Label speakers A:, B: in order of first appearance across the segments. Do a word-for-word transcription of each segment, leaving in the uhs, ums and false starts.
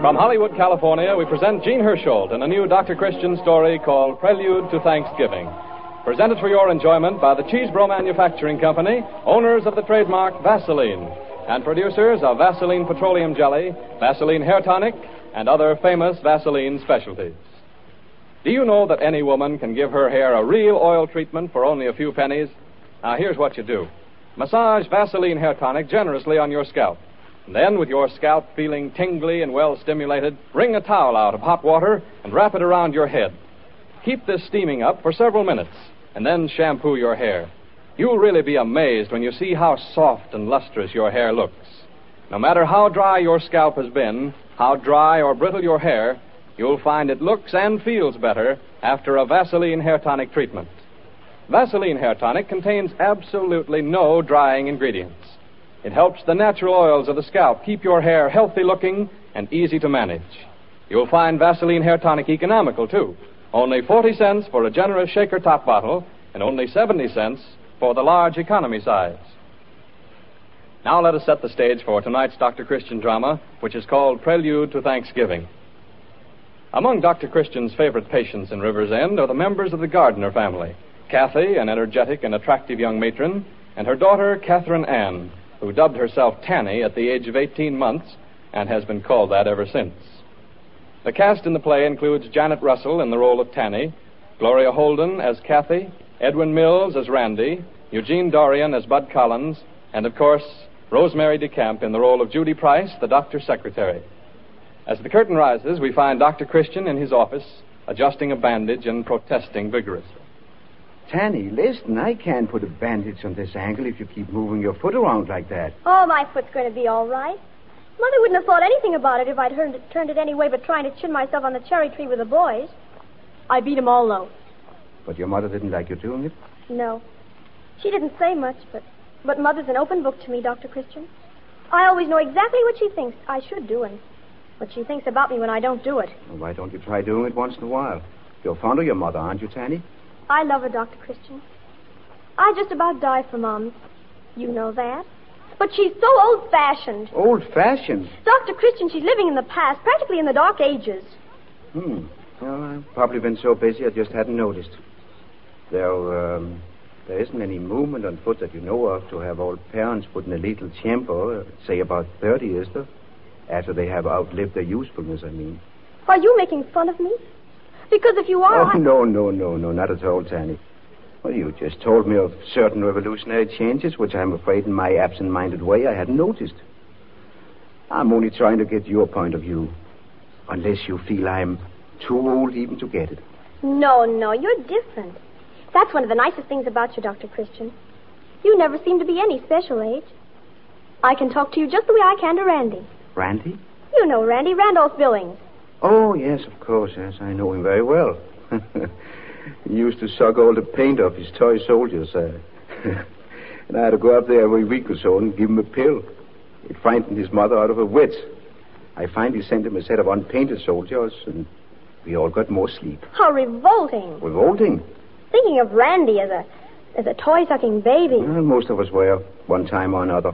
A: From Hollywood, California, we present Gene Hersholt in a new Doctor Christian story called Prelude to Thanksgiving. Presented for your enjoyment by the Cheesebro Manufacturing Company, owners of the trademark Vaseline, and producers of Vaseline Petroleum Jelly, Vaseline Hair Tonic, and other famous Vaseline specialties. Do you know that any woman can give her hair a real oil treatment for only a few pennies? Now, here's what you do. Massage Vaseline Hair Tonic generously on your scalp. And then, with your scalp feeling tingly and well-stimulated, wring a towel out of hot water and wrap it around your head. Keep this steaming up for several minutes, and then shampoo your hair. You'll really be amazed when you see how soft and lustrous your hair looks. No matter how dry your scalp has been, how dry or brittle your hair, you'll find it looks and feels better after a Vaseline Hair Tonic treatment. Vaseline Hair Tonic contains absolutely no drying ingredients. It helps the natural oils of the scalp keep your hair healthy-looking and easy to manage. You'll find Vaseline Hair Tonic economical, too. Only forty cents for a generous shaker top bottle and only seventy cents for the large economy size. Now let us set the stage for tonight's Doctor Christian drama, which is called Prelude to Thanksgiving. Among Doctor Christian's favorite patients in River's End are the members of the Gardner family, Kathy, an energetic and attractive young matron, and her daughter, Catherine Ann, who dubbed herself Tanny at the age of eighteen months and has been called that ever since. The cast in the play includes Janet Russell in the role of Tanny, Gloria Holden as Kathy, Edwin Mills as Randy, Eugene Dorian as Bud Collins, and, of course, Rosemary DeCamp in the role of Judy Price, the doctor's secretary. As the curtain rises, we find Doctor Christian in his office, adjusting a bandage and protesting vigorously.
B: Tanny, listen, I can't put a bandage on this ankle if you keep moving your foot around like that.
C: Oh, my foot's going to be all right. Mother wouldn't have thought anything about it if I'd turned it, turned it any way but trying to chin myself on the cherry tree with the boys. I beat 'em all, though.
B: But your mother didn't like you doing it?
C: No. She didn't say much, but, but Mother's an open book to me, Doctor Christian. I always know exactly what she thinks I should do and what she thinks about me when I don't do it.
B: Well, why don't you try doing it once in a while? You're fond of your mother, aren't you, Tanny?
C: I love her, Doctor Christian. I just about died for Mom. You know that. But she's so old-fashioned.
B: Old-fashioned?
C: Doctor Christian, she's living in the past, practically in the Dark Ages.
B: Hmm. Well, I've probably been so busy I just hadn't noticed. There, um, there isn't any movement on foot that you know of to have old parents put in a lethal chamber, say about thirty, is there? After they have outlived their usefulness, I mean.
C: Are you making fun of me? Because if you are...
B: Oh,
C: I...
B: no, no, no, no, not at all, Tanny. Well, you just told me of certain revolutionary changes, which I'm afraid in my absent-minded way I hadn't noticed. I'm only trying to get your point of view. Unless you feel I'm too old even to get it.
C: No, no, you're different. That's one of the nicest things about you, Doctor Christian. You never seem to be any special age. I can talk to you just the way I can to Randy.
B: Randy?
C: You know Randy, Randolph Billings.
B: Oh, yes, of course, yes. I know him very well. He used to suck all the paint off his toy soldiers. Uh, and I had to go up there every week or so and give him a pill. It frightened his mother out of her wits. I finally sent him a set of unpainted soldiers, and we all got more sleep.
C: How revolting.
B: Revolting?
C: Thinking of Randy as a as a toy-sucking baby.
B: Well, most of us were, one time or another.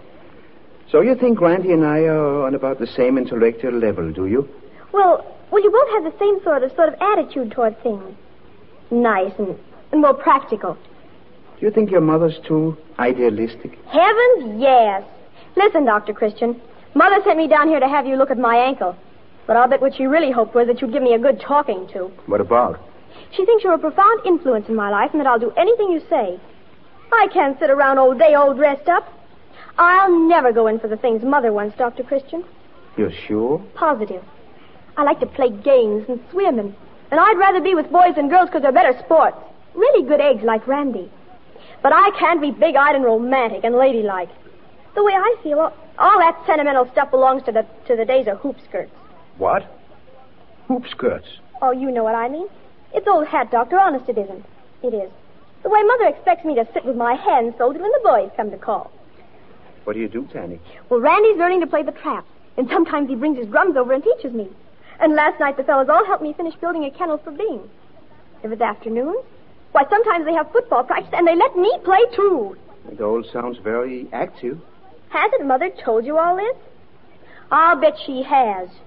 B: So you think Randy and I are on about the same intellectual level, do you?
C: Well, well, you both have the same sort of sort of attitude toward things. Nice and, and more practical.
B: Do you think your mother's too idealistic?
C: Heavens, yes. Listen, Doctor Christian. Mother sent me down here to have you look at my ankle. But I'll bet what she really hoped was that you'd give me a good talking to.
B: What about?
C: She thinks you're a profound influence in my life and that I'll do anything you say. I can't sit around all day all dressed up. I'll never go in for the things Mother wants, Doctor Christian.
B: You're sure?
C: Positive. I like to play games and swim, and, and I'd rather be with boys than girls because they're better sports. Really good eggs like Randy. But I can't be big-eyed and romantic and ladylike. The way I feel, all, all that sentimental stuff belongs to the to the days of hoop skirts.
B: What? Hoop skirts?
C: Oh, you know what I mean. It's old hat, Doctor. Honest, it isn't. It is. The way Mother expects me to sit with my hands folded when the boys come to call.
B: What do you do, Tanny?
C: Well, Randy's learning to play the trap, and sometimes he brings his drums over and teaches me. And last night the fellows all helped me finish building a kennel for Bing. If it's afternoon, why, sometimes they have football practice, and they let me play, too.
B: It all sounds very active.
C: Hasn't Mother told you all this? I'll bet she has.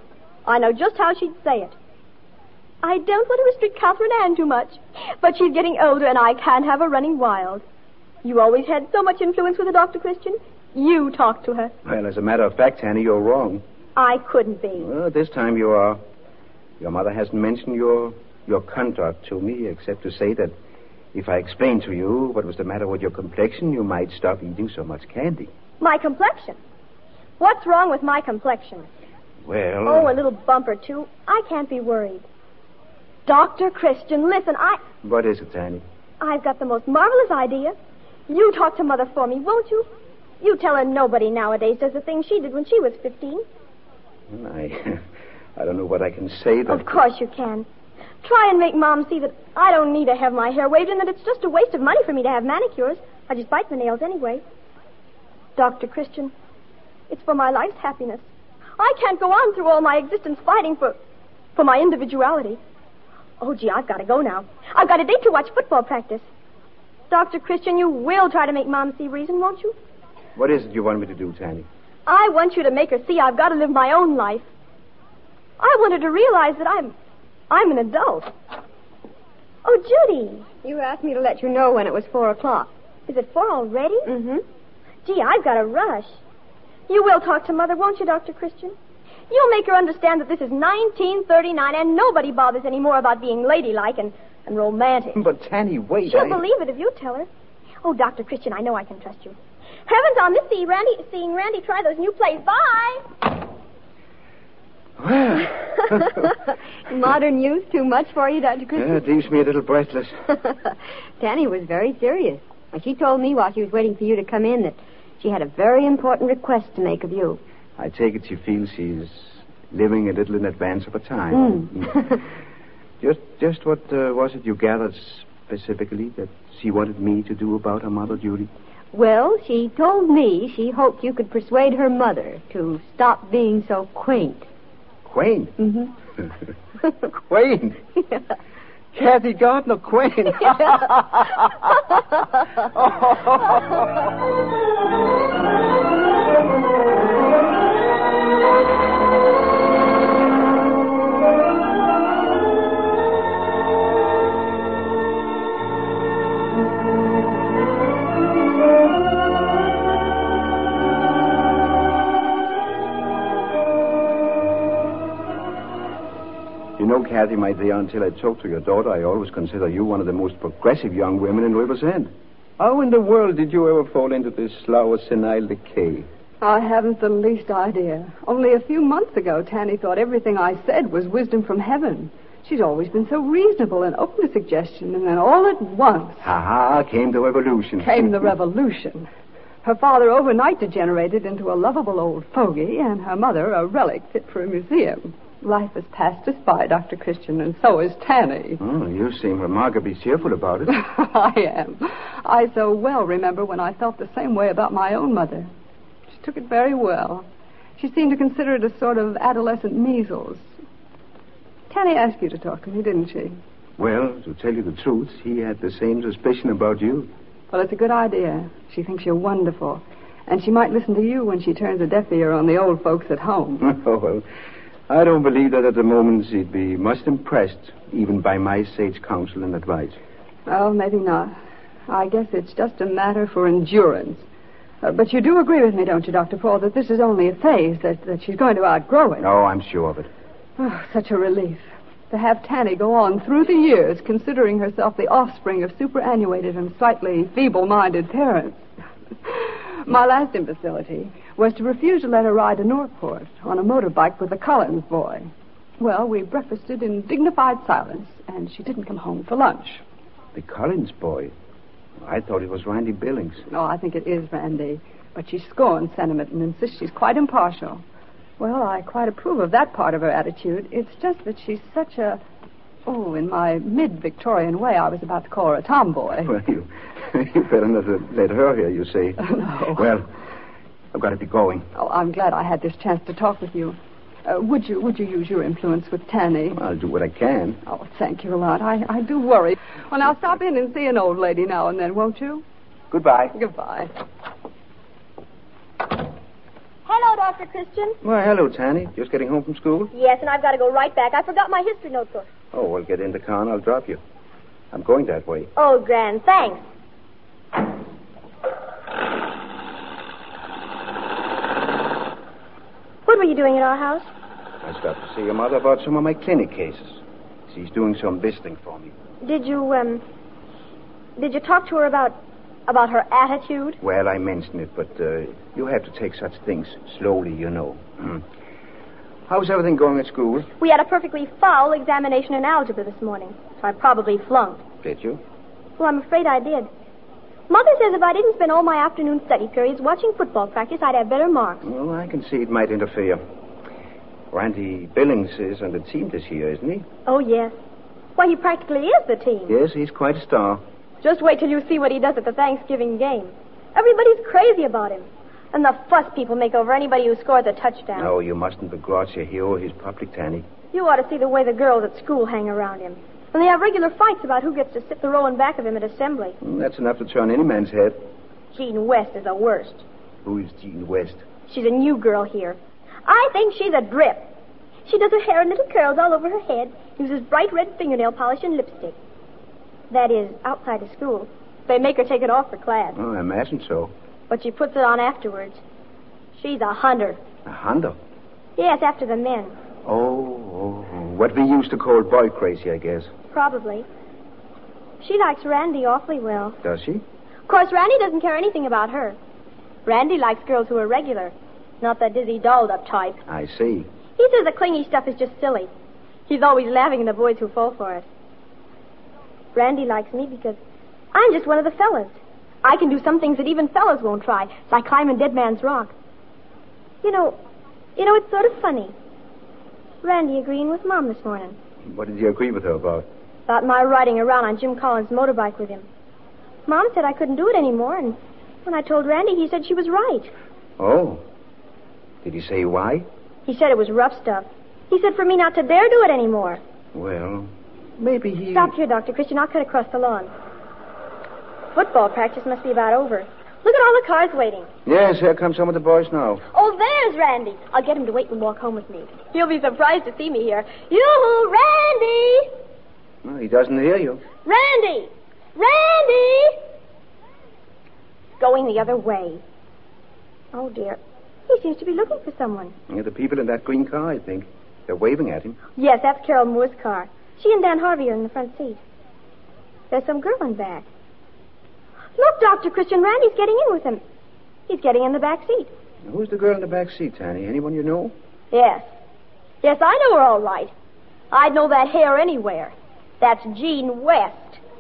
C: I know just how she'd say it. I don't want to restrict Catherine Ann too much, but she's getting older and I can't have her running wild. You always had so much influence with her, Doctor Christian. You talk to her.
B: Well, as a matter of fact, Tanny, you're wrong.
C: I couldn't be.
B: Well, this time you are. Your mother hasn't mentioned your your conduct to me, except to say that if I explained to you what was the matter with your complexion, you might stop eating so much candy.
C: My complexion? What's wrong with my complexion?
B: Well...
C: Oh, a little bump or two. I can't be worried. Doctor Christian, listen, I...
B: What is it, Tanny?
C: I've got the most marvelous idea. You talk to Mother for me, won't you? You tell her nobody nowadays does the things she did when she was fifteen.
B: I... I don't know what I can say that...
C: Of course you can. Try and make Mom see that I don't need to have my hair waved and that it's just a waste of money for me to have manicures. I just bite the nails anyway. Doctor Christian, it's for my life's happiness. I can't go on through all my existence fighting for... for my individuality. Oh, gee, I've got to go now. I've got a date to watch football practice. Doctor Christian, you will try to make Mom see reason, won't you?
B: What is it you want me to do, Tanny?
C: I want you to make her see I've got to live my own life. I want her to realize that I'm... I'm an adult. Oh, Judy.
D: You asked me to let you know when it was four o'clock.
C: Is it four already?
D: Mm-hmm.
C: Gee, I've got to rush. You will talk to Mother, won't you, Doctor Christian? You'll make her understand that this is nineteen thirty-nine and nobody bothers any more about being ladylike and, and romantic.
B: But, Tanny, wait.
C: She'll
B: I...
C: believe it if you tell her. Oh, Doctor Christian, I know I can trust you. Heavens on this sea, Randy, seeing Randy try those new plays. Bye!
D: Modern youth too much for you, Doctor Christian?
B: Yeah, it leaves me a little breathless.
D: Tanny was very serious. She told me while she was waiting for you to come in that she had a very important request to make of you.
B: I take it she feels she's living a little in advance of her time.
D: Mm.
B: just just what uh, was it you gathered specifically that she wanted me to do about her mother, Judy?
D: Well, she told me she hoped you could persuade her mother to stop being so quaint.
B: Quaint?
D: Mm-hmm.
B: Quaint?
D: Yeah.
B: Kathy Gardner Quaint. You know, Kathy, my dear, until I talked to your daughter, I always consider you one of the most progressive young women in River's End. How in the world did you ever fall into this slow, senile decay?
E: I haven't the least idea. Only a few months ago, Tanny thought everything I said was wisdom from heaven. She's always been so reasonable and open to suggestion, and then all at once...
B: Ha-ha, came the revolution.
E: Came the revolution. Her father overnight degenerated into a lovable old fogey, and her mother a relic fit for a museum. Life has passed us by, Doctor Christian, and so is Tanny.
B: Oh, you seem remarkably cheerful about it.
E: I am. I so well remember when I felt the same way about my own mother. She took it very well. She seemed to consider it a sort of adolescent measles. Tanny asked you to talk to me, didn't she?
B: Well, to tell you the truth, he had the same suspicion about you.
E: Well, it's a good idea. She thinks you're wonderful. And she might listen to you when she turns a deaf ear on the old folks at home.
B: Oh, well... I don't believe that at the moment she'd be much impressed, even by my sage counsel and advice.
E: Well, maybe not. I guess it's just a matter for endurance. Uh, but you do agree with me, don't you, Doctor Paul, that this is only a phase, that, that she's going to outgrow it?
B: Oh, I'm sure of it.
E: Oh, such a relief. To have Tanny go on through the years considering herself the offspring of superannuated and slightly feeble-minded parents. My last imbecility was to refuse to let her ride to Northport on a motorbike with the Collins boy. Well, we breakfasted in dignified silence, and she didn't come home for lunch.
B: The Collins boy? I thought it was Randy Billings.
E: No, I think it is Randy. But she scorns sentiment and insists she's quite impartial. Well, I quite approve of that part of her attitude. It's just that she's such a... Oh, in my mid-Victorian way, I was about to call her a tomboy.
B: Well, you, you better not let her hear you say.
E: No.
B: Well, I've got to be going.
E: Oh, I'm glad I had this chance to talk with you. Uh, would you would you use your influence with Tanny?
B: I'll do what I can.
E: Oh, thank you a lot. I, I do worry. Well, now stop in and see an old lady now and then, won't you?
B: Goodbye.
E: Goodbye.
C: Hey, Hello, Doctor Christian.
B: Well, hello, Tanny. Just getting home from school?
C: Yes, and I've got to go right back. I forgot my history notebook.
B: Oh, well, get in the car and I'll drop you. I'm going that way.
C: Oh, grand. Thanks. What were you doing at our house?
B: I stopped to see your mother about some of my clinic cases. She's doing some visiting for me.
C: Did you, um... Did you talk to her about... about her attitude?
B: Well, I mentioned it, but uh, you have to take such things slowly, you know. Mm. How's everything going at school?
C: We had a perfectly foul examination in algebra this morning, so I probably flunked.
B: Did you?
C: Well, I'm afraid I did. Mother says if I didn't spend all my afternoon study periods watching football practice, I'd have better marks.
B: Well, I can see it might interfere. Randy Billings is on the team this year, isn't he?
C: Oh, yes. Why, he practically is the team.
B: Yes, he's quite a star.
C: Just wait till you see what he does at the Thanksgiving game. Everybody's crazy about him. And the fuss people make over anybody who scores a touchdown.
B: No, you mustn't begrudge your hero his public, Tanny.
C: You ought to see the way the girls at school hang around him. And they have regular fights about who gets to sit the row in back of him at assembly.
B: Mm, that's enough to turn any man's head.
C: Jean West is the worst.
B: Who is Jean West?
C: She's a new girl here. I think she's a drip. She does her hair in little curls all over her head, uses bright red fingernail polish and lipstick. That is, outside of school. They make her take it off for class.
B: Oh, I imagine so.
C: But she puts it on afterwards. She's a hunter.
B: A hunter?
C: Yes, after the men.
B: Oh, oh, oh, what we used to call boy crazy, I guess.
C: Probably. She likes Randy awfully well.
B: Does she?
C: Of course, Randy doesn't care anything about her. Randy likes girls who are regular, not that dizzy dolled-up type.
B: I see.
C: He says the clingy stuff is just silly. He's always laughing at the boys who fall for it. Randy likes me because I'm just one of the fellas. I can do some things that even fellas won't try, like climbing Dead Man's Rock. You know, you know, it's sort of funny. Randy agreeing with Mom this morning.
B: What did you agree with her about?
C: About my riding around on Jim Collins' motorbike with him. Mom said I couldn't do it anymore, and when I told Randy, he said she was right.
B: Oh. Did he say why?
C: He said it was rough stuff. He said for me not to dare do it anymore.
B: Well, maybe he...
C: Stop here, Doctor Christian. I'll cut across the lawn. Football practice must be about over. Look at all the cars waiting.
B: Yes, here come some of the boys now.
C: Oh, there's Randy. I'll get him to wait and walk home with me. He'll be surprised to see me here. Yoo-hoo, Randy!
B: Well, he doesn't hear you.
C: Randy! Randy! Going the other way. Oh, dear. He seems to be looking for someone.
B: Yeah, the people in that green car, I think. They're waving at him.
C: Yes, that's Carol Moore's car. She and Dan Harvey are in the front seat. There's some girl in back. Look, Doctor Christian, Randy's getting in with him. He's getting in the back seat.
B: Who's the girl in the back seat, Tanny? Anyone you know?
C: Yes. Yes, I know her all right. I'd know that hair anywhere. That's Jean West.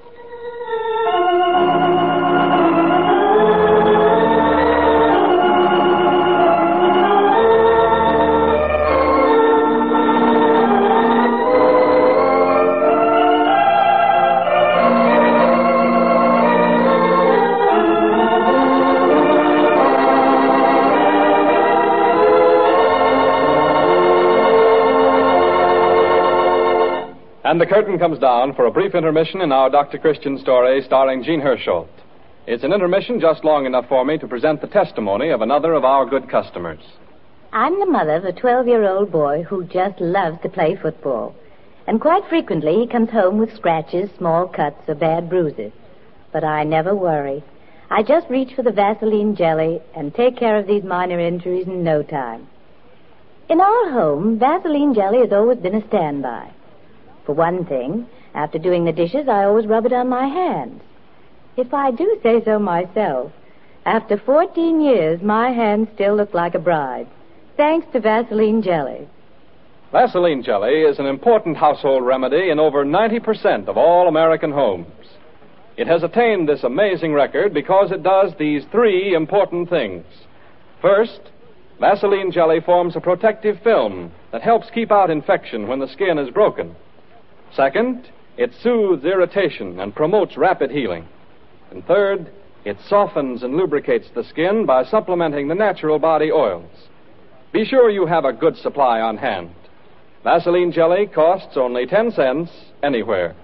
A: And the curtain comes down for a brief intermission in our Doctor Christian story starring Jean Hersholt. It's an intermission just long enough for me to present the testimony of another of our good customers.
F: I'm the mother of a twelve-year-old boy who just loves to play football. And quite frequently he comes home with scratches, small cuts, or bad bruises. But I never worry. I just reach for the Vaseline jelly and take care of these minor injuries in no time. In our home, Vaseline jelly has always been a standby. For one thing, after doing the dishes, I always rub it on my hands. If I do say so myself, after fourteen years, my hands still look like a bride, thanks to Vaseline jelly.
A: Vaseline jelly is an important household remedy in over ninety percent of all American homes. It has attained this amazing record because it does these three important things. First, Vaseline jelly forms a protective film that helps keep out infection when the skin is broken. Second, it soothes irritation and promotes rapid healing. And third, it softens and lubricates the skin by supplementing the natural body oils. Be sure you have a good supply on hand. Vaseline jelly costs only ten cents anywhere.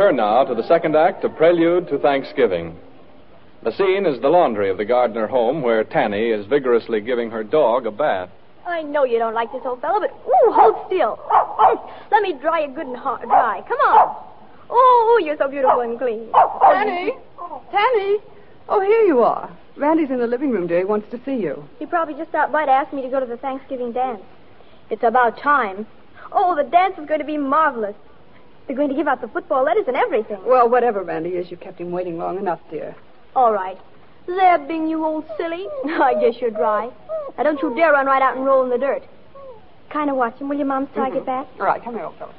A: return now to the second act of Prelude to Thanksgiving. The scene is the laundry of the Gardner home, where Tanny is vigorously giving her dog a bath.
C: I know you don't like this old fellow, but ooh, hold still. Let me dry you good and hard, dry. Come on. Oh, you're so beautiful and clean.
E: Tanny! Tanny! Oh, here you are. Randy's in the living room, dear. He wants to see you.
C: He probably just stopped by to ask me to go to the Thanksgiving dance. It's about time. Oh, the dance is going to be marvelous. They're going to give out the football letters and everything.
E: Well, whatever Randy is, you kept him waiting long enough, dear.
C: All right. There, Bing, you old silly. I guess you're dry. Now, don't you dare run right out and roll in the dirt. Kind of watch him, will you, Mom, till I get back?
E: All right, come here, old fellow.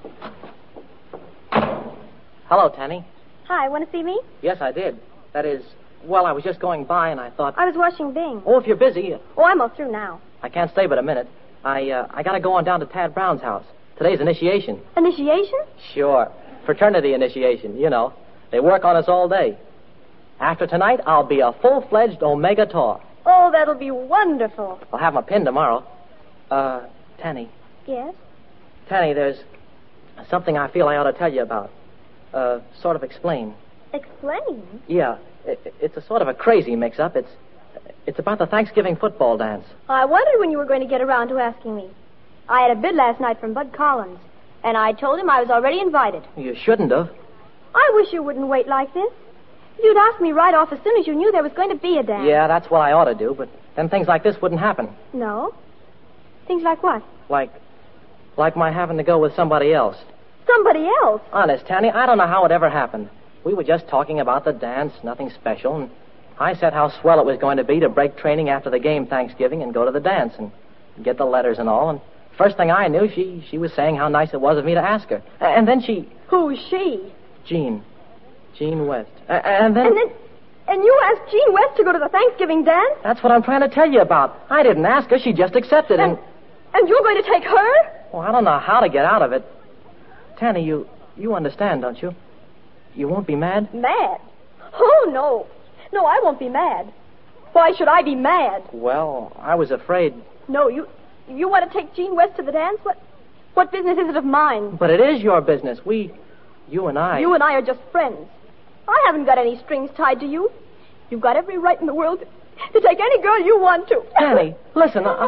G: Hello, Tanny.
C: Hi, want to see me?
G: Yes, I did. That is, well, I was just going by and I thought...
C: I was washing Bing.
G: Oh, if you're busy...
C: Oh, I'm all through now.
G: I can't stay but a minute. I, uh, I gotta go on down to Tad Brown's house. Today's initiation.
C: Initiation?
G: Sure. Fraternity initiation, you know. They work on us all day. After tonight, I'll be a full-fledged Omega Tau.
C: Oh, that'll be wonderful.
G: I'll have my pin tomorrow. Uh, Tanny.
C: Yes?
G: Tanny, there's something I feel I ought to tell you about. Uh, sort of explain.
C: Explain?
G: Yeah. It, it's a sort of a crazy mix-up. It's, it's about the Thanksgiving football dance.
C: I wondered when you were going to get around to asking me. I had a bid last night from Bud Collins, and I told him I was already invited.
G: You shouldn't have.
C: I wish you wouldn't wait like this. You'd ask me right off as soon as you knew there was going to be a dance.
G: Yeah, that's what I ought to do, but then things like this wouldn't happen.
C: No? Things like what?
G: Like, like my having to go with somebody else.
C: Somebody else?
G: Honest, Tanny, I don't know how it ever happened. We were just talking about the dance, nothing special, and I said how swell it was going to be to break training after the game Thanksgiving and go to the dance and get the letters and all, and first thing I knew, she, she was saying how nice it was of me to ask her. And then she...
C: Who's she?
G: Jean. Jean West. And then...
C: And then... And you asked Jean West to go to the Thanksgiving dance?
G: That's what I'm trying to tell you about. I didn't ask her. She just accepted, and...
C: And, and you're going to take her?
G: Well, I don't know how to get out of it. Tanny, you, you understand, don't you? You won't be mad?
C: Mad? Oh, no. No, I won't be mad. Why should I be mad?
G: Well, I was afraid...
C: No, you... You want to take Jean West to the dance? What what business is it of mine?
G: But it is your business. We, you and I...
C: You and I are just friends. I haven't got any strings tied to you. You've got every right in the world to take any girl you want to.
G: Tanny, listen, I...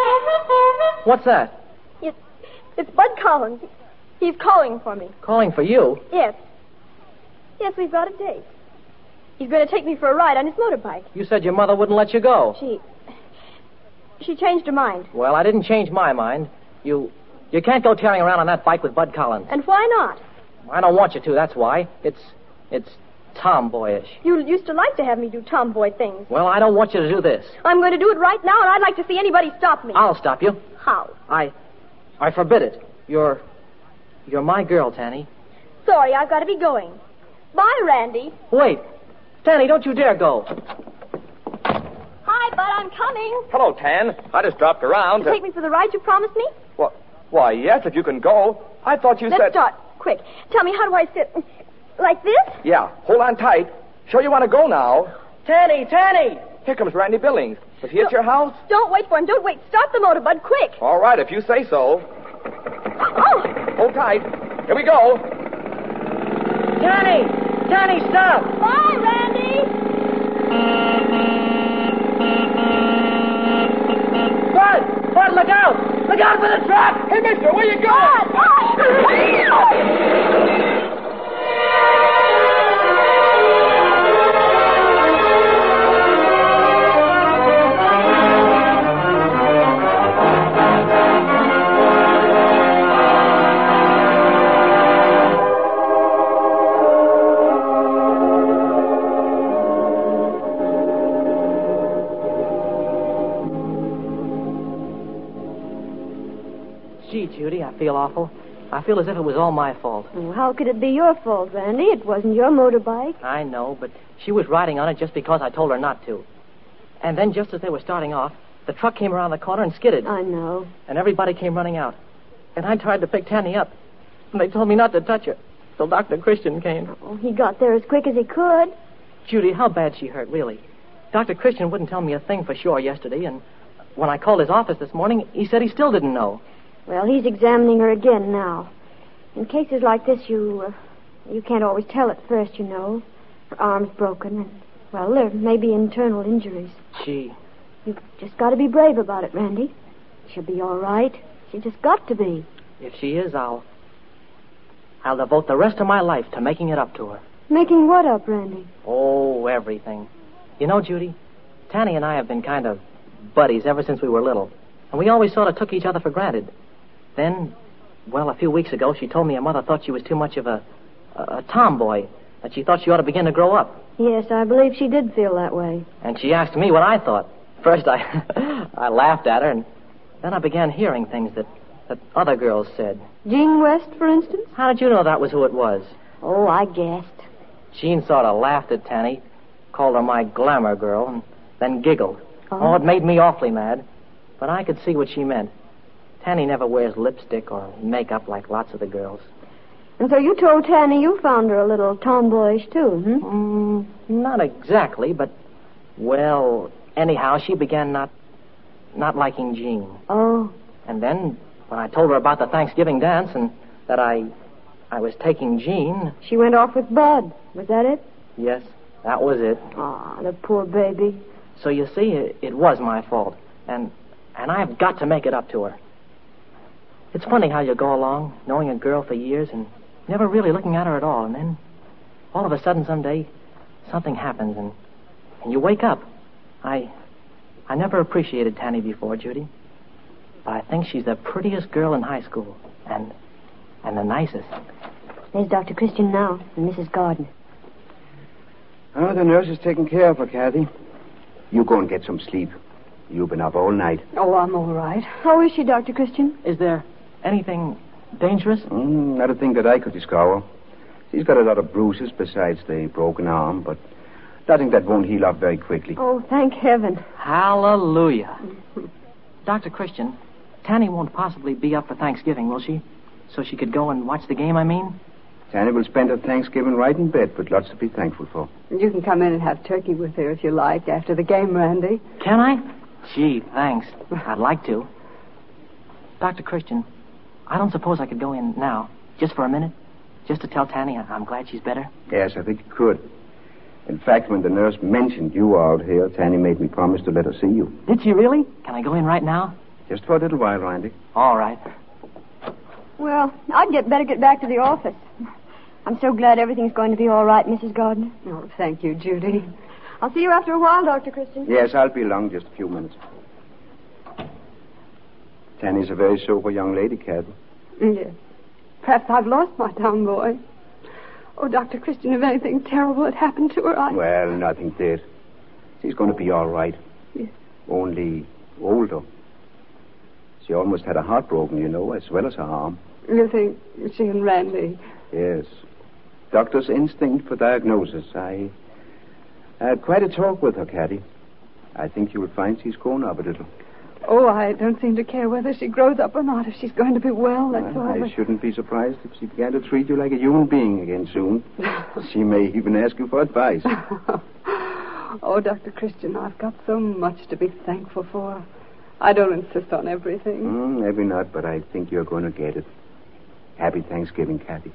G: I... What's that?
C: It's, it's Bud Collins. He's calling for me.
G: Calling for you?
C: Yes. Yes, we've got a date. He's going to take me for a ride on his motorbike.
G: You said your mother wouldn't let you go.
C: She... She changed her mind.
G: Well, I didn't change my mind. You you can't go tearing around on that bike with Bud Collins.
C: And why not?
G: I don't want you to, that's why. It's it's tomboyish.
C: You used to like to have me do tomboy things.
G: Well, I don't want you to do this.
C: I'm going to do it right now, and I'd like to see anybody stop me.
G: I'll stop you.
C: How?
G: I I forbid it. You're you're my girl, Tanny.
C: Sorry, I've got to be going. Bye, Randy.
G: Wait. Tanny, don't you dare go.
C: Hi, Bud, I'm coming.
H: Hello, Tan. I just dropped around.
C: To take me for the ride you promised me?
H: What? Why, yes, if you can go. I thought you
C: Let's
H: said...
C: start. Quick. Tell me, how do I sit? Like this?
H: Yeah, hold on tight. Sure you want to go now?
G: Tanny, Tanny!
H: Here comes Randy Billings. Was he at your house?
C: Don't wait for him. Don't wait. Start the motor, Bud, quick.
H: All right, if you say so.
C: Oh!
H: Hold tight. Here we go.
G: Tanny! Tanny, stop!
C: Bye, Randy!
G: Bud! Bud, look out! Look out for the truck!
H: Hey, mister, where you going?
G: Gee, Judy, I feel awful. I feel as if it was all my fault.
D: Oh, how could it be your fault, Randy? It wasn't your motorbike.
G: I know, but she was riding on it just because I told her not to. And then just as they were starting off, the truck came around the corner and skidded.
D: I know.
G: And everybody came running out. And I tried to pick Tanny up. And they told me not to touch her till Doctor Christian came.
D: Oh, he got there as quick as he could.
G: Judy, how bad she hurt, really. Doctor Christian wouldn't tell me a thing for sure yesterday, and when I called his office this morning, he said he still didn't know.
D: Well, he's examining her again now. In cases like this, you, uh, You can't always tell at first, you know. Her arm's broken, and, well, there may be internal injuries.
G: Gee.
D: You've just got to be brave about it, Randy. She'll be all right. She just got to be.
G: If she is, I'll... I'll devote the rest of my life to making it up to her.
D: Making what up, Randy?
G: Oh, everything. You know, Judy, Tanny and I have been kind of buddies ever since we were little. And we always sort of took each other for granted. Then, well, a few weeks ago, she told me her mother thought she was too much of a, a, a tomboy, that she thought she ought to begin to grow up.
D: Yes, I believe she did feel that way.
G: And she asked me what I thought. First, I I laughed at her, and then I began hearing things that, that other girls said.
D: Jean West, for instance?
G: How did you know that was who it was?
D: Oh, I guessed.
G: Jean sort of laughed at Tanny, called her my glamour girl, and then giggled.
D: Oh.
G: Oh, it made me awfully mad. But I could see what she meant. Tanny never wears lipstick or makeup like lots of the girls.
D: And so you told Tanny you found her a little tomboyish, too, hmm?
G: Mm, not exactly, but, well, anyhow, she began not not liking Jean.
D: Oh.
G: And then, when I told her about the Thanksgiving dance and that I I was taking Jean...
D: She went off with Bud. Was that it?
G: Yes, that was it.
D: Ah, the poor baby.
G: So you see, it, it was my fault. And and I've got to make it up to her. It's funny how you go along, knowing a girl for years and never really looking at her at all. And then, all of a sudden, someday, something happens and, and you wake up. I I never appreciated Tanny before, Judy. But I think she's the prettiest girl in high school. And and the nicest.
D: There's Doctor Christian now, and Missus Gardner.
B: Oh, the nurse is taking care of her, Kathy. You go and get some sleep. You've been up all night.
E: Oh, I'm all right.
D: How is she, Doctor Christian?
G: Is there anything dangerous?
B: Mm, not a thing that I could discover. She's got a lot of bruises besides the broken arm, but nothing that won't heal up very quickly.
D: Oh, thank heaven.
G: Hallelujah. Doctor Christian, Tanny won't possibly be up for Thanksgiving, will she? So she could go and watch the game, I mean?
B: Tanny will spend her Thanksgiving right in bed, but lots to be thankful for.
E: You can come in and have turkey with her if you like after the game, Randy.
G: Can I? Gee, thanks. I'd like to. Doctor Christian, I don't suppose I could go in now, just for a minute, just to tell Tanny I'm glad she's better?
B: Yes, I think you could. In fact, when the nurse mentioned you were out here, Tanny made me promise to let her see you.
G: Did she really? Can I go in right now?
B: Just for a little while, Randy.
G: All right.
D: Well, I'd get better get back to the office. I'm so glad everything's going to be all right, Missus Gardner.
E: Oh, thank you, Judy.
D: I'll see you after a while, Doctor Christian.
B: Yes, I'll be along just a few minutes. Tanny's a very sober young lady, Kathy.
E: Yes. Perhaps I've lost my tomboy. Oh, Doctor Christian, if anything terrible had happened to her, I...
B: Well, nothing did. She's going to be all right.
E: Yes.
B: Only older. She almost had her heart broken, you know, as well as her arm.
E: You think she and Randy...
B: Yes. Doctor's instinct for diagnosis. I had quite a talk with her, Kathy. I think you will find she's grown up a little.
E: Oh, I don't seem to care whether she grows up or not. If she's going to be well, that's
B: well,
E: all.
B: I
E: but...
B: shouldn't be surprised if she began to treat you like a human being again soon. She may even ask you for advice.
E: Oh, Doctor Christian, I've got so much to be thankful for. I don't insist on everything.
B: Mm, maybe not, but I think you're going to get it. Happy Thanksgiving, Kathy.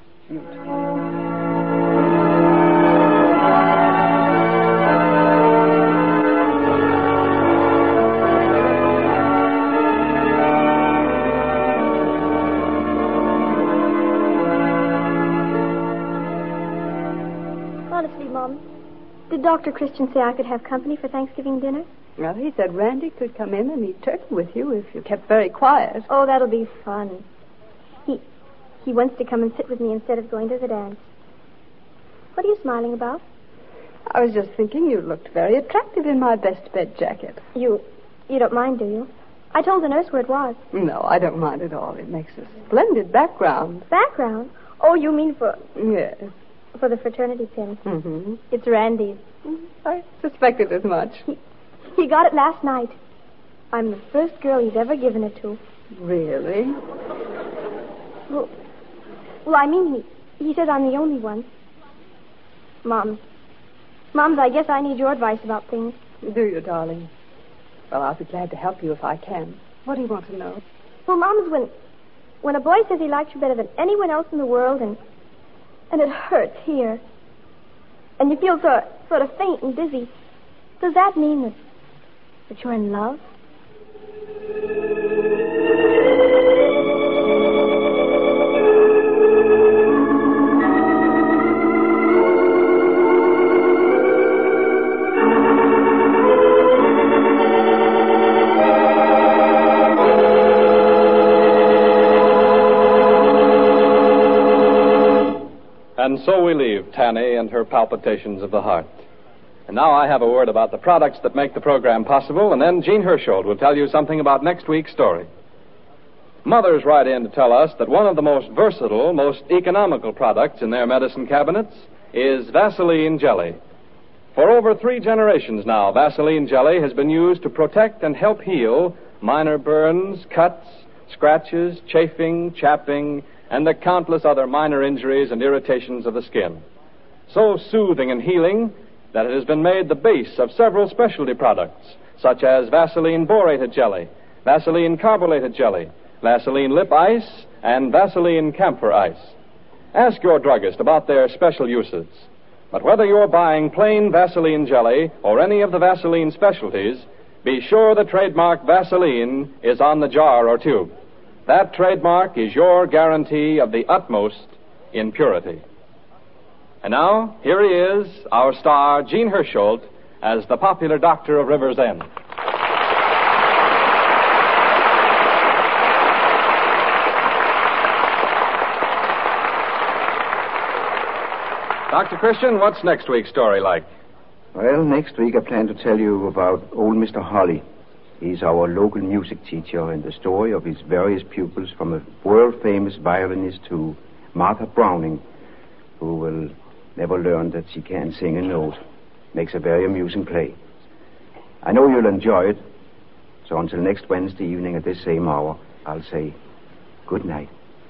C: Honestly, Mom, did Doctor Christian say I could have company for Thanksgiving dinner?
E: Well, he said Randy could come in and eat turkey with you if you kept very quiet.
C: Oh, that'll be fun. He he wants to come and sit with me instead of going to the dance. What are you smiling about?
E: I was just thinking you looked very attractive in my best bed jacket.
C: You you don't mind, do you? I told the nurse where it was.
E: No, I don't mind at all. It makes a splendid background.
C: Background? Oh, you mean for...
E: Yes.
C: For the fraternity pin.
E: Mm-hmm.
C: It's Randy's.
E: I suspected as much.
C: He, he got it last night. I'm the first girl he's ever given it to.
E: Really?
C: Well, well I mean, he, he says I'm the only one. Mom. Moms, I guess I need your advice about things.
E: Do you, darling? Well, I'll be glad to help you if I can. What do you want to know?
C: Well, Moms, when when a boy says he likes you better than anyone else in the world, and and it hurts here. And you feel so, sort of faint and dizzy. Does that mean that, that you're in love?
A: And so we leave Tanny and her palpitations of the heart. And now I have a word about the products that make the program possible, and then Gene Hersholt will tell you something about next week's story. Mothers write in to tell us that one of the most versatile, most economical products in their medicine cabinets is Vaseline Jelly. For over three generations now, Vaseline Jelly has been used to protect and help heal minor burns, cuts, scratches, chafing, chapping, and the countless other minor injuries and irritations of the skin. So soothing and healing that it has been made the base of several specialty products, such as Vaseline Borated Jelly, Vaseline Carbolated Jelly, Vaseline Lip Ice, and Vaseline Camphor Ice. Ask your druggist about their special uses. But whether you're buying plain Vaseline Jelly or any of the Vaseline specialties, be sure the trademark Vaseline is on the jar or tube. That trademark is your guarantee of the utmost in purity. And now, here he is, our star, Gene Hersholt, as the popular doctor of River's End. Doctor Christian, what's next week's story like?
B: Well, next week I plan to tell you about old Mister Holly. He's our local music teacher, and the story of his various pupils, from a world-famous violinist to Martha Browning, who will never learn that she can't sing a note. Makes a very amusing play. I know you'll enjoy it. So until next Wednesday evening at this same hour, I'll say good night.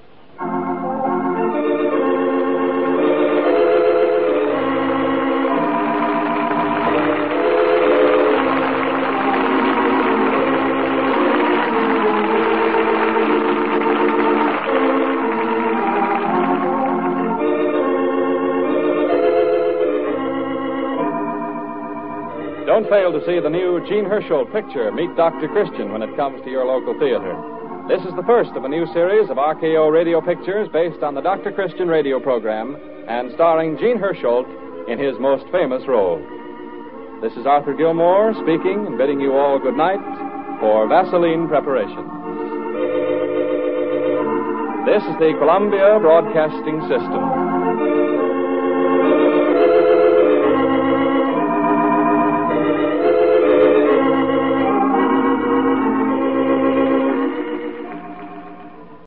A: Don't fail to see the new Gene Hersholt picture, Meet Doctor Christian, when it comes to your local theater. This is the first of a new series of R K O radio pictures based on the Doctor Christian radio program and starring Gene Hersholt in his most famous role. This is Arthur Gilmore speaking and bidding you all good night for Vaseline Preparations. This is the Columbia Broadcasting System.